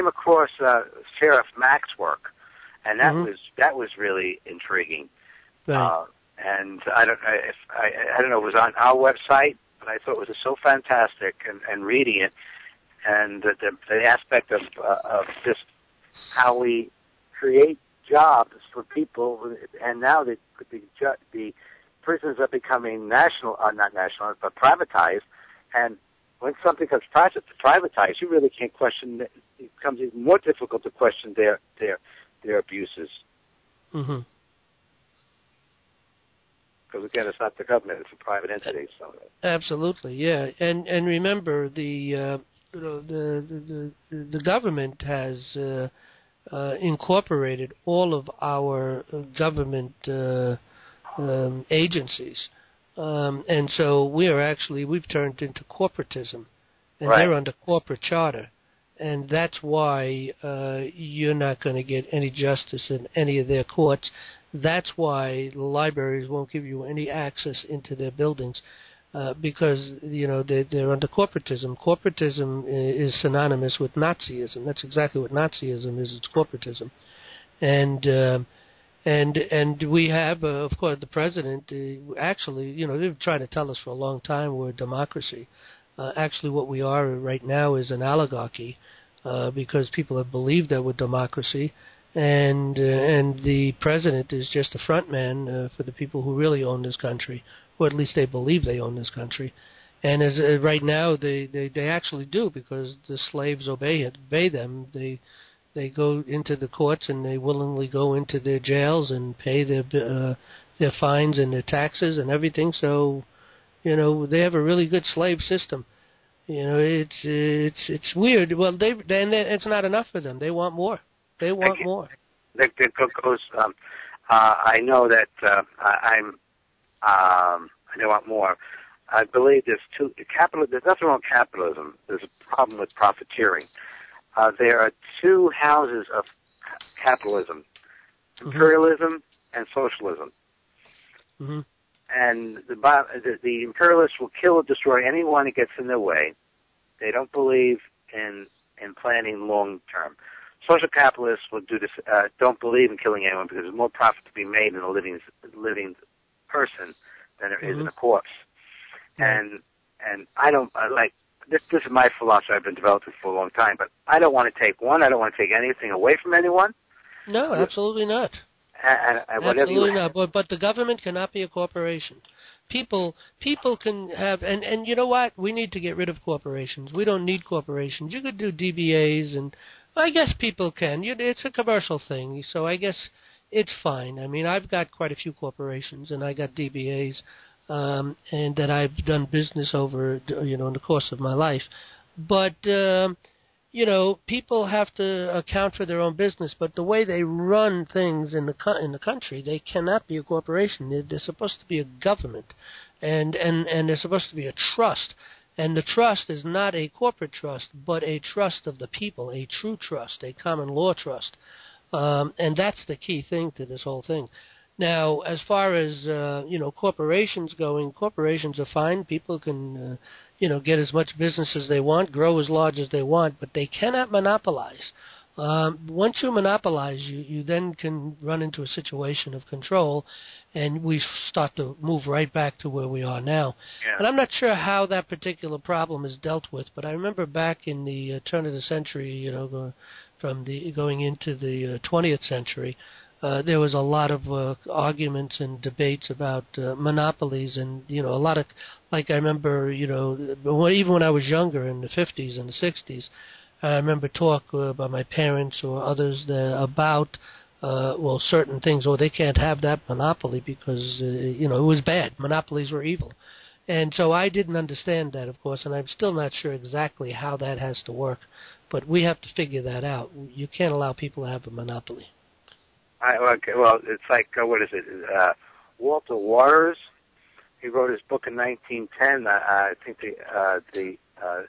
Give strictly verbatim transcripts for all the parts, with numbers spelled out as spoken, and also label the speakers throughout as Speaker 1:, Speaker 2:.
Speaker 1: came across uh, Sheriff Mack's work, and that
Speaker 2: mm-hmm.
Speaker 1: was that was really intriguing.
Speaker 2: Right.
Speaker 1: Uh, and I don't I, if I, I don't know, it was on our website, but I thought it was so fantastic, and, and reading it, and the, the, the aspect of uh, of just how we create jobs for people, and now the the, the prisons are becoming national, uh, not national, but privatized, and when something becomes privatized, you really can't question. It becomes even more difficult to question their their their abuses.
Speaker 2: Mm-hmm.
Speaker 1: Because again, it's not the government; it's a private entity. So
Speaker 2: absolutely, yeah. And and remember, the uh, you know, the, the the the government has uh, uh, incorporated all of our government uh, um, agencies. Um, and so we are actually, we've turned into corporatism, and
Speaker 1: right.
Speaker 2: they're under corporate charter. And that's why uh, you're not going to get any justice in any of their courts. That's why the libraries won't give you any access into their buildings, uh, because, you know, they're, they're under corporatism. Corporatism is synonymous with Nazism. That's exactly what Nazism is. It's corporatism. And... Uh, And and we have, uh, of course, the president. Uh, actually, you know, they've been trying to tell us for a long time we're a democracy. Uh, actually, what we are right now is an oligarchy, uh, because people have believed that we're democracy, and uh, and the president is just a front man uh, for the people who really own this country, or at least they believe they own this country. And as uh, right now, they, they, they actually do, because the slaves obey it, obey them. They They go into the courts and they willingly go into their jails and pay their uh, their fines and their taxes and everything. So, you know, they have a really good slave system. You know, it's it's it's weird. Well, they then it's not enough for them. They want more. They want
Speaker 1: I,
Speaker 2: more.
Speaker 1: That, that goes. Um, uh, I know that uh, I, I'm. Um, I want more. I believe there's two. Capital. There's nothing wrong with capitalism. There's a problem with profiteering. Uh, there are two houses of capitalism, imperialism mm-hmm. and socialism.
Speaker 2: Mm-hmm.
Speaker 1: And the, the, the imperialists will kill or destroy anyone that gets in their way. They don't believe in, in planning long term. Social capitalists will do this, uh, don't believe in killing anyone because there's more profit to be made in a living, living person than there mm-hmm. is in a corpse. Mm-hmm. And, and I don't, I like, This, this is my philosophy I've been developing for a long time, but I don't want to take one. I don't want to take anything away from anyone.
Speaker 2: No, absolutely not.
Speaker 1: And, and
Speaker 2: absolutely
Speaker 1: you,
Speaker 2: not. But, but the government cannot be a corporation. People people can have, and, and you know what? We need to get rid of corporations. We don't need corporations. You could do D B As, and I guess people can. It's a commercial thing, so I guess it's fine. I mean, I've got quite a few corporations, and I got D B As. Um, and that I've done business over, you know, in the course of my life. But, um, you know, people have to account for their own business. But the way they run things in the co- in the country, they cannot be a corporation. They're, they're supposed to be a government, and, and, and they're supposed to be a trust. And the trust is not a corporate trust, but a trust of the people, a true trust, a common law trust. Um, and that's the key thing to this whole thing. Now, as far as, uh, you know, corporations going, corporations are fine. People can, uh, you know, get as much business as they want, grow as large as they want, but they cannot monopolize. Um, once you monopolize, you, you then can run into a situation of control, and we start to move right back to where we are now.
Speaker 1: Yeah.
Speaker 2: And I'm not sure how that particular problem is dealt with, but I remember back in the uh, turn of the century, you know, go, from the going into the uh, twentieth century, Uh, there was a lot of uh, arguments and debates about uh, monopolies, and you know, a lot of, like I remember, you know, even when I was younger in the fifties and the sixties, I remember talk uh, by my parents or others that, about, uh, well, certain things. Oh, they can't have that monopoly because uh, you know it was bad. Monopolies were evil, and so I didn't understand that, of course, and I'm still not sure exactly how that has to work. But we have to figure that out. You can't allow people to have a monopoly.
Speaker 1: I, okay, well, it's like, uh, what is it, uh, Walter Waters, he wrote his book in nineteen ten, uh, I think the, uh, the, uh,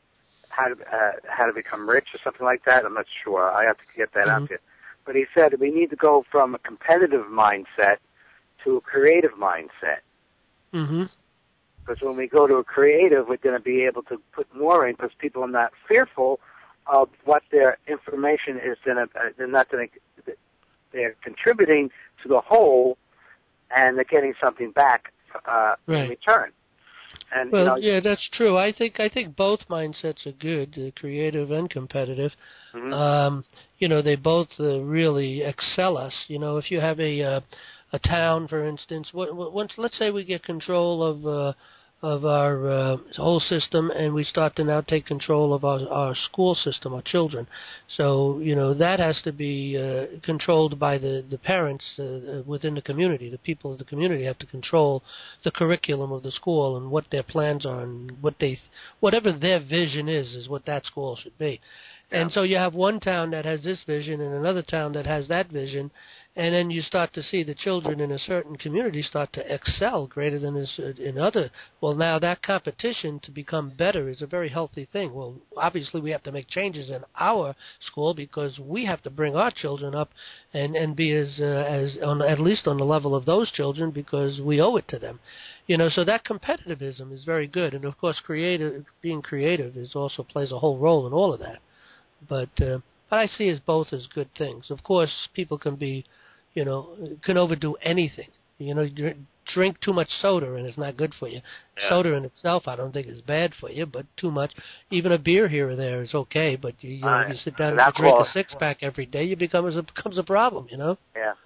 Speaker 1: how to, uh, how to become rich or something like that, I'm not sure, I have to get that
Speaker 2: Mm-hmm.
Speaker 1: out there. But he said we need to go from a competitive mindset to a creative mindset.
Speaker 2: Mm-hmm.
Speaker 1: Because when we go to a creative, we're going to be able to put more in, because people are not fearful of what their information is. Gonna, uh, they're not going to. They're contributing to the whole, and they're getting something back uh,
Speaker 2: right.
Speaker 1: in return. And,
Speaker 2: well,
Speaker 1: you know,
Speaker 2: yeah, that's true. I think I think both mindsets are good, uh, creative and competitive.
Speaker 1: mm-hmm.
Speaker 2: Um, you know, they both uh, really excel us. You know, if you have a uh, a town, for instance, what, what, once let's say we get control of uh, of our uh, whole system, and we start to now take control of our, our school system, our children. So, you know, that has to be uh, controlled by the, the parents uh, within the community. The people of the community have to control the curriculum of the school and what their plans are and what they, whatever their vision is, is what that school should be.
Speaker 1: Yeah.
Speaker 2: And so you have one town that has this vision and another town that has that vision, and then you start to see the children in a certain community start to excel greater than in other. Well, now that competition to become better is a very healthy thing. Well, obviously we have to make changes in our school because we have to bring our children up and, and be as uh, as on at least on the level of those children because we owe it to them. You know, so that competitivism is very good, and of course, creative being creative is also plays a whole role in all of that. But uh, what I see as both as good things. Of course, people can be, you know, can overdo anything. You know, you drink too much soda and it's not good for you.
Speaker 1: Yeah.
Speaker 2: Soda in itself, I don't think is bad for you, but too much, even a beer here or there is okay. But you, you know,
Speaker 1: uh,
Speaker 2: if you sit down and you drink a six pack every day, you become it becomes a problem. You know.
Speaker 1: Yeah.